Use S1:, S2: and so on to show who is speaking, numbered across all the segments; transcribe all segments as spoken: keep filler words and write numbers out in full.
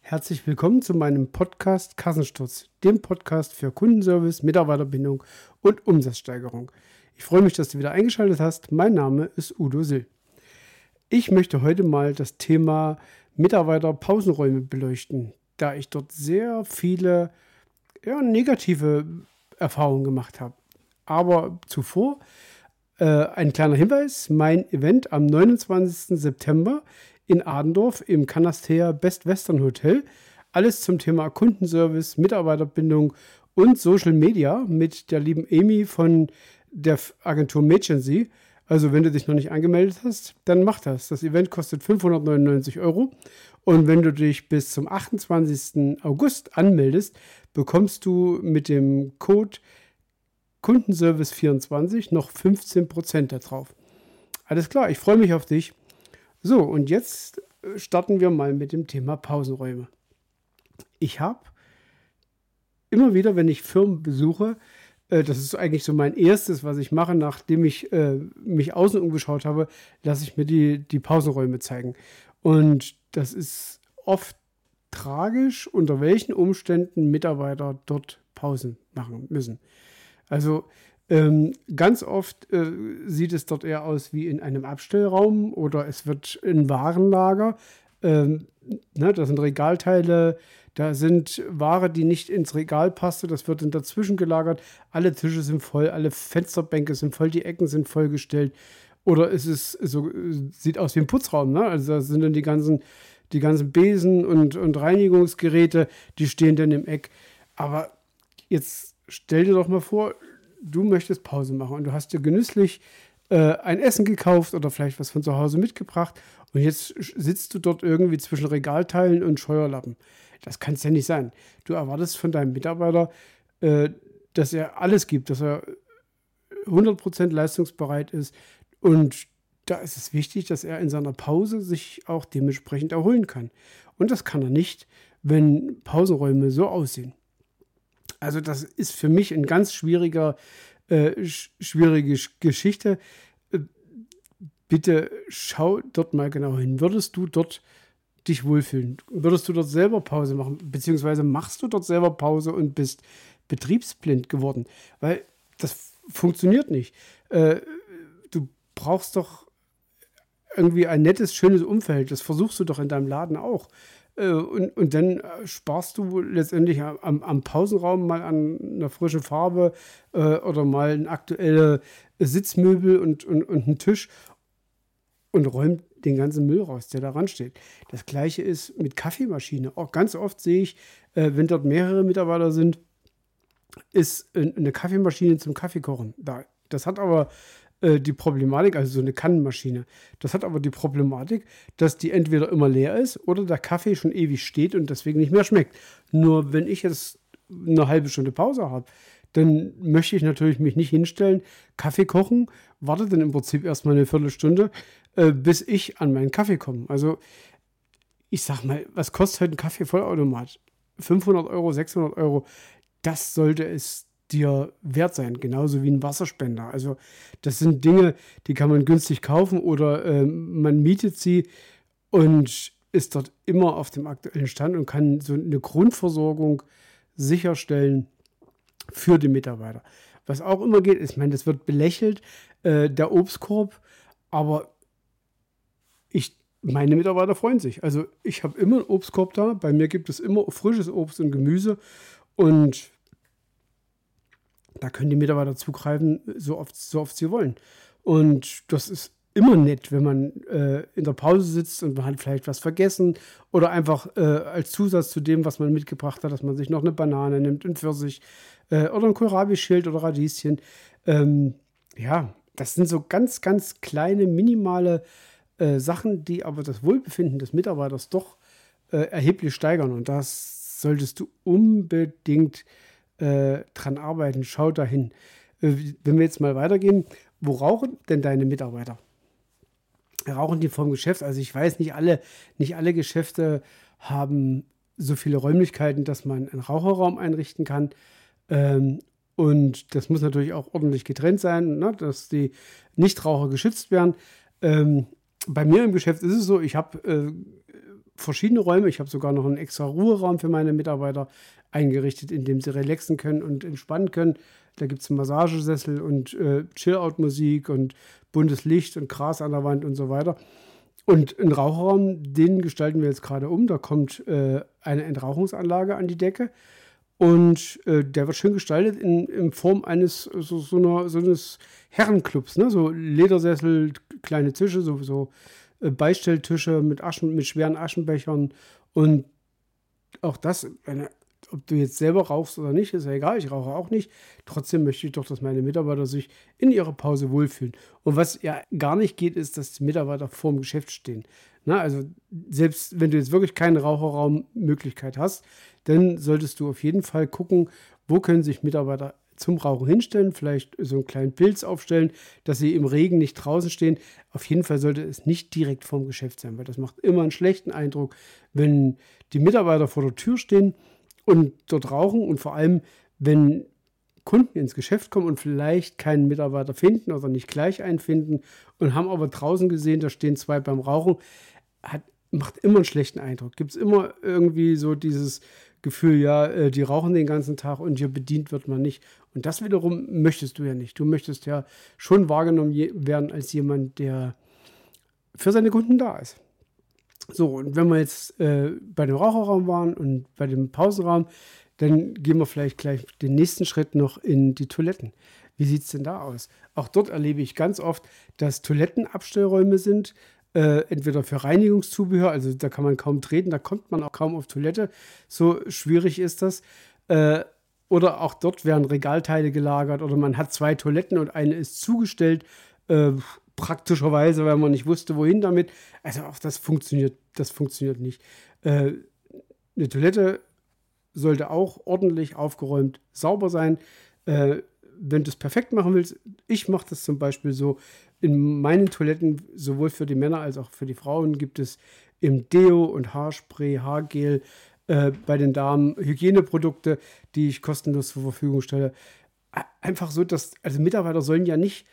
S1: Herzlich willkommen zu meinem Podcast Kassensturz, dem Podcast für Kundenservice, Mitarbeiterbindung und Umsatzsteigerung. Ich freue mich, dass du wieder eingeschaltet hast. Mein Name ist Udo Sill. Ich möchte heute mal das Thema Mitarbeiterpausenräume beleuchten, da ich dort sehr viele ja, negative Erfahrungen gemacht habe. Aber zuvor äh, ein kleiner Hinweis: Mein Event am neunundzwanzigsten September in Adendorf im Canastea Best Western Hotel. Alles zum Thema Kundenservice, Mitarbeiterbindung und Social Media mit der lieben Amy von der Agentur Magency. Also wenn du dich noch nicht angemeldet hast, dann mach das. Das Event kostet fünfhundertneunundneunzig Euro. Und wenn du dich bis zum achtundzwanzigsten August anmeldest, bekommst du mit dem Code Kundenservice vierundzwanzig noch fünfzehn Prozent da drauf. Alles klar, ich freue mich auf dich. So, und jetzt starten wir mal mit dem Thema Pausenräume. Ich habe immer wieder, wenn ich Firmen besuche, äh, das ist eigentlich so mein erstes, was ich mache, nachdem ich äh, mich außen umgeschaut habe, lasse ich mir die, die Pausenräume zeigen. Und das ist oft tragisch, unter welchen Umständen Mitarbeiter dort Pausen machen müssen. Also Ähm, ganz oft äh, sieht es dort eher aus wie in einem Abstellraum oder es wird ein Warenlager. Ähm, ne, da sind Regalteile, da sind Ware, die nicht ins Regal passte, das wird dann dazwischen gelagert. Alle Tische sind voll, alle Fensterbänke sind voll, die Ecken sind vollgestellt. Oder es ist so, sieht aus wie ein Putzraum, ne? Also da sind dann die ganzen, die ganzen Besen und, und Reinigungsgeräte, die stehen dann im Eck. Aber jetzt stell dir doch mal vor, du möchtest Pause machen und du hast dir genüsslich äh, ein Essen gekauft oder vielleicht was von zu Hause mitgebracht und jetzt sitzt du dort irgendwie zwischen Regalteilen und Scheuerlappen. Das kann es ja nicht sein. Du erwartest von deinem Mitarbeiter, äh, dass er alles gibt, dass er hundert Prozent leistungsbereit ist, und da ist es wichtig, dass er in seiner Pause sich auch dementsprechend erholen kann. Und das kann er nicht, wenn Pausenräume so aussehen. Also das ist für mich ein ganz schwieriger, äh, schwierige Geschichte. Äh, bitte schau dort mal genau hin. Würdest du dort dich wohlfühlen? Würdest du dort selber Pause machen? Beziehungsweise machst du dort selber Pause und bist betriebsblind geworden? Weil das funktioniert nicht. Äh, du brauchst doch irgendwie ein nettes, schönes Umfeld. Das versuchst du doch in deinem Laden auch. Und, und dann sparst du letztendlich am, am Pausenraum mal an einer frischen Farbe äh, oder mal ein aktuelle Sitzmöbel und, und, und einen Tisch und räumt den ganzen Müll raus, der da ran steht. Das Gleiche ist mit Kaffeemaschine. Auch ganz oft sehe ich, äh, wenn dort mehrere Mitarbeiter sind, ist eine Kaffeemaschine zum Kaffeekochen da. Das hat aber die Problematik, also so eine Kannenmaschine, das hat aber die Problematik, dass die entweder immer leer ist oder der Kaffee schon ewig steht und deswegen nicht mehr schmeckt. Nur wenn ich jetzt eine halbe Stunde Pause habe, dann möchte ich natürlich mich nicht hinstellen, Kaffee kochen, warte dann im Prinzip erstmal eine Viertelstunde, äh, bis ich an meinen Kaffee komme. Also ich sag mal, was kostet heute ein Kaffee-Vollautomat? fünfhundert Euro, sechshundert Euro, das sollte es dir wert sein, genauso wie ein Wasserspender. Also das sind Dinge, die kann man günstig kaufen oder äh, man mietet sie und ist dort immer auf dem aktuellen Stand und kann so eine Grundversorgung sicherstellen für die Mitarbeiter. Was auch immer geht, ich meine, das wird belächelt, äh, der Obstkorb, aber ich, meine Mitarbeiter freuen sich. Also ich habe immer einen Obstkorb da, bei mir gibt es immer frisches Obst und Gemüse und da können die Mitarbeiter zugreifen, so oft, so oft sie wollen. Und das ist immer nett, wenn man äh, in der Pause sitzt und man hat vielleicht was vergessen oder einfach äh, als Zusatz zu dem, was man mitgebracht hat, dass man sich noch eine Banane nimmt, einen Pfirsich äh, oder ein Kohlrabi-Schild oder Radieschen. Ähm, ja, das sind so ganz, ganz kleine, minimale äh, Sachen, die aber das Wohlbefinden des Mitarbeiters doch äh, erheblich steigern. Und das solltest du unbedingt Äh, dran arbeiten, schau dahin. Äh, wenn wir jetzt mal weitergehen, wo rauchen denn deine Mitarbeiter? Rauchen die vom Geschäft? Also ich weiß, nicht alle, nicht alle Geschäfte haben so viele Räumlichkeiten, dass man einen Raucherraum einrichten kann. Ähm, und das muss natürlich auch ordentlich getrennt sein, ne, dass die Nichtraucher geschützt werden. Ähm, bei mir im Geschäft ist es so, ich habe äh, verschiedene Räume. Ich habe sogar noch einen extra Ruheraum für meine Mitarbeiter eingerichtet, in dem sie relaxen können und entspannen können. Da gibt es einen Massagesessel und äh, Chill-Out-Musik und buntes Licht und Gras an der Wand und so weiter. Und einen Raucherraum, den gestalten wir jetzt gerade um. Da kommt äh, eine Entrauchungsanlage an die Decke. Und äh, der wird schön gestaltet in, in Form eines so, so, einer, so eines Herrenclubs, ne? So Ledersessel, kleine Tische, so, so äh, Beistelltische mit, Aschen, mit schweren Aschenbechern. Und auch das, eine, ob du jetzt selber rauchst oder nicht, ist ja egal, ich rauche auch nicht. Trotzdem möchte ich doch, dass meine Mitarbeiter sich in ihrer Pause wohlfühlen. Und was ja gar nicht geht, ist, dass die Mitarbeiter vor dem Geschäft stehen. Na, also selbst wenn du jetzt wirklich keine Raucherraummöglichkeit hast, dann solltest du auf jeden Fall gucken, wo können sich Mitarbeiter zum Rauchen hinstellen, vielleicht so einen kleinen Pilz aufstellen, dass sie im Regen nicht draußen stehen. Auf jeden Fall sollte es nicht direkt vorm Geschäft sein, weil das macht immer einen schlechten Eindruck, wenn die Mitarbeiter vor der Tür stehen und dort rauchen und vor allem, wenn Kunden ins Geschäft kommen und vielleicht keinen Mitarbeiter finden oder nicht gleich einen finden und haben aber draußen gesehen, da stehen zwei beim Rauchen, hat, macht immer einen schlechten Eindruck. Gibt es immer irgendwie so dieses Gefühl, ja, äh, die rauchen den ganzen Tag und hier bedient wird man nicht. Und das wiederum möchtest du ja nicht. Du möchtest ja schon wahrgenommen je- werden als jemand, der für seine Kunden da ist. So, und wenn wir jetzt äh, bei dem Raucherraum waren und bei dem Pausenraum, dann gehen wir vielleicht gleich den nächsten Schritt noch in die Toiletten. Wie sieht es denn da aus? Auch dort erlebe ich ganz oft, dass Toilettenabstellräume sind, äh, entweder für Reinigungszubehör, also da kann man kaum treten, da kommt man auch kaum auf Toilette, so schwierig ist das. Äh, oder auch dort werden Regalteile gelagert oder man hat zwei Toiletten und eine ist zugestellt, äh, praktischerweise, weil man nicht wusste, wohin damit. Also auch das funktioniert, das funktioniert nicht. Äh, eine Toilette sollte auch ordentlich aufgeräumt, sauber sein. Äh, wenn du es perfekt machen willst, ich mache das zum Beispiel so, in meinen Toiletten, sowohl für die Männer als auch für die Frauen, gibt es im Deo und Haarspray, Haargel, äh, bei den Damen Hygieneprodukte, die ich kostenlos zur Verfügung stelle. Einfach so, dass, also Mitarbeiter sollen ja nicht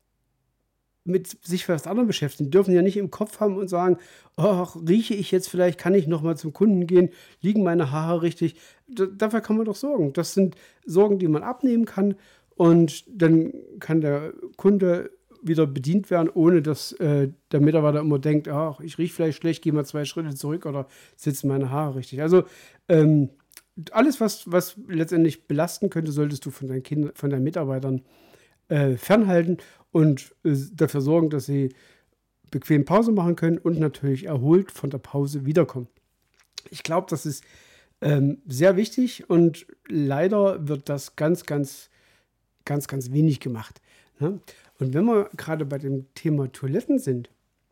S1: mit sich für das andere beschäftigen, dürfen ja nicht im Kopf haben und sagen, ach, rieche ich jetzt vielleicht, kann ich noch mal zum Kunden gehen, liegen meine Haare richtig? D- dafür kann man doch sorgen. Das sind Sorgen, die man abnehmen kann und dann kann der Kunde wieder bedient werden, ohne dass äh, der Mitarbeiter immer denkt, ach, ich rieche vielleicht schlecht, gehe mal zwei Schritte zurück oder sitzen meine Haare richtig. Also ähm, alles, was, was letztendlich belasten könnte, solltest du von deinen Kindern, von deinen Mitarbeitern äh, fernhalten und äh, dafür sorgen, dass sie bequem Pause machen können und natürlich erholt von der Pause wiederkommen. Ich glaube, das ist ähm, sehr wichtig und leider wird das ganz, ganz, ganz, ganz wenig gemacht. Ne? Und wenn wir gerade bei dem Thema Toiletten sind,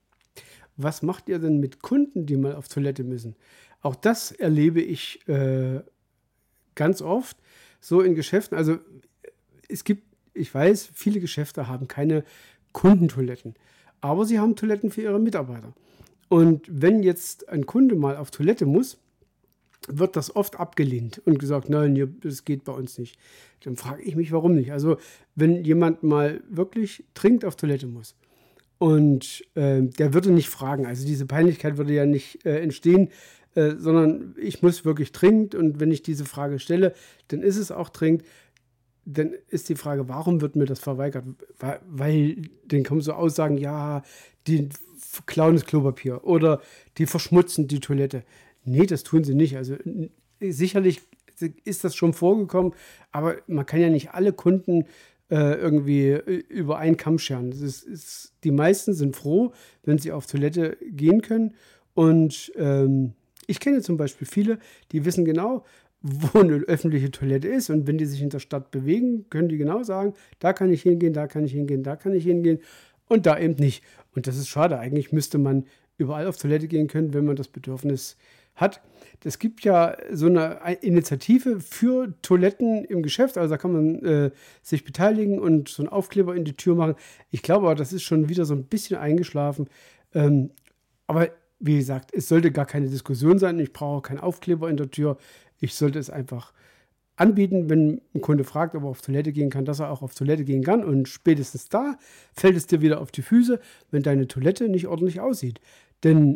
S1: was macht ihr denn mit Kunden, die mal auf Toilette müssen? Auch das erlebe ich äh, ganz oft so in Geschäften. Also es gibt, ich weiß, viele Geschäfte haben keine Kundentoiletten, aber sie haben Toiletten für ihre Mitarbeiter. Und wenn jetzt ein Kunde mal auf Toilette muss, wird das oft abgelehnt und gesagt, nein, hier, das geht bei uns nicht. Dann frage ich mich, warum nicht. Also wenn jemand mal wirklich dringend auf Toilette muss und äh, der würde nicht fragen, also diese Peinlichkeit würde ja nicht äh, entstehen, äh, sondern ich muss wirklich dringend und wenn ich diese Frage stelle, dann ist es auch dringend. Dann ist die Frage, warum wird mir das verweigert? Weil, weil dann kommen so Aussagen, ja, die klauen das Klopapier oder die verschmutzen die Toilette. Nee, das tun sie nicht. Also n- sicherlich ist das schon vorgekommen, aber man kann ja nicht alle Kunden äh, irgendwie äh, über einen Kamm scheren. Das ist, ist, die meisten sind froh, wenn sie auf Toilette gehen können. Und ähm, ich kenne zum Beispiel viele, die wissen genau, wo eine öffentliche Toilette ist. Und wenn die sich in der Stadt bewegen, können die genau sagen, da kann ich hingehen, da kann ich hingehen, da kann ich hingehen und da eben nicht. Und das ist schade. Eigentlich müsste man überall auf Toilette gehen können, wenn man das Bedürfnis hat. Es gibt ja so eine Initiative für Toiletten im Geschäft, also da kann man äh, sich beteiligen und so einen Aufkleber in die Tür machen. Ich glaube aber, das ist schon wieder so ein bisschen eingeschlafen. Ähm, aber wie gesagt, es sollte gar keine Diskussion sein. Ich brauche keinen Aufkleber in der Tür. Ich sollte es einfach anbieten, wenn ein Kunde fragt, ob er auf Toilette gehen kann, dass er auch auf Toilette gehen kann. Und spätestens da fällt es dir wieder auf die Füße, wenn deine Toilette nicht ordentlich aussieht. Denn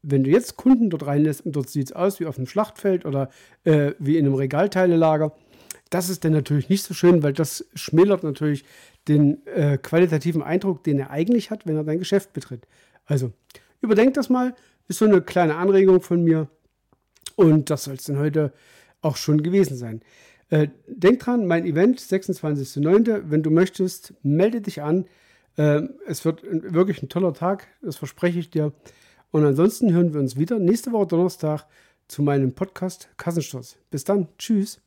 S1: wenn du jetzt Kunden dort reinlässt und dort sieht es aus wie auf einem Schlachtfeld oder äh, wie in einem Regalteilelager, das ist dann natürlich nicht so schön, weil das schmälert natürlich den äh, qualitativen Eindruck, den er eigentlich hat, wenn er dein Geschäft betritt. Also, überdenk das mal, ist so eine kleine Anregung von mir und das soll es dann heute auch schon gewesen sein. Äh, denk dran, mein Event, sechsundzwanzigster neunter Wenn du möchtest, melde dich an. Äh, es wird wirklich ein toller Tag, das verspreche ich dir. Und ansonsten hören wir uns wieder nächste Woche Donnerstag zu meinem Podcast Kassensturz. Bis dann, tschüss.